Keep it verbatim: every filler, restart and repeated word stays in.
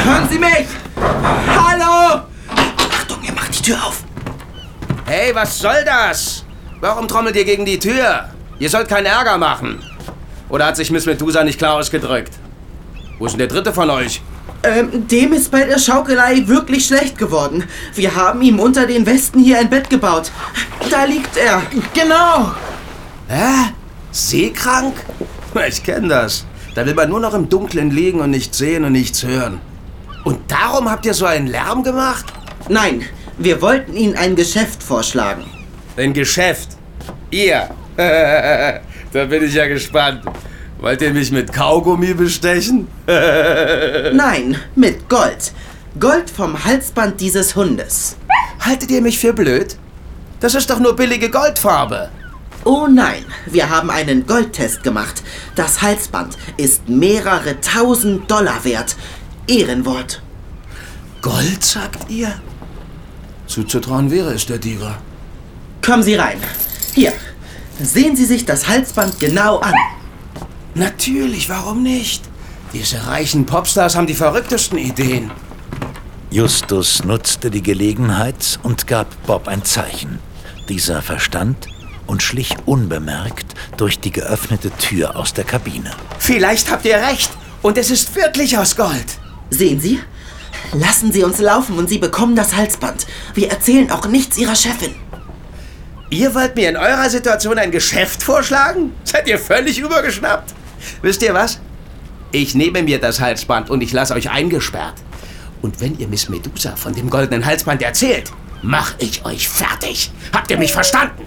Hören Sie mich! Hallo! Achtung, er macht die Tür auf. Hey, was soll das? Warum trommelt ihr gegen die Tür? Ihr sollt keinen Ärger machen. Oder hat sich Miss Medusa nicht klar ausgedrückt? Wo ist denn der dritte von euch? Ähm, dem ist bei der Schaukelei wirklich schlecht geworden. Wir haben ihm unter den Westen hier ein Bett gebaut. Da liegt er. Genau. Hä? Seekrank? Ich kenne das. Da will man nur noch im Dunkeln liegen und nichts sehen und nichts hören. Und darum habt ihr so einen Lärm gemacht? Nein, wir wollten Ihnen ein Geschäft vorschlagen. Ein Geschäft? Ihr? Da bin ich ja gespannt. Wollt ihr mich mit Kaugummi bestechen? Nein, mit Gold. Gold vom Halsband dieses Hundes. Haltet ihr mich für blöd? Das ist doch nur billige Goldfarbe. Oh nein, wir haben einen Goldtest gemacht. Das Halsband ist mehrere tausend Dollar wert. Ehrenwort. Gold, sagt ihr? Zuzutrauen wäre es der Tiger. Kommen Sie rein. Hier, sehen Sie sich das Halsband genau an. Natürlich, warum nicht? Diese reichen Popstars haben die verrücktesten Ideen. Justus nutzte die Gelegenheit und gab Bob ein Zeichen. Dieser verstand und schlich unbemerkt durch die geöffnete Tür aus der Kabine. Vielleicht habt ihr recht und es ist wirklich aus Gold. Sehen Sie? Lassen Sie uns laufen und Sie bekommen das Halsband. Wir erzählen auch nichts Ihrer Chefin. Ihr wollt mir in eurer Situation ein Geschäft vorschlagen? Seid ihr völlig übergeschnappt? Wisst ihr was? Ich nehme mir das Halsband und ich lasse euch eingesperrt. Und wenn ihr Miss Medusa von dem goldenen Halsband erzählt, mach ich euch fertig. Habt ihr mich verstanden?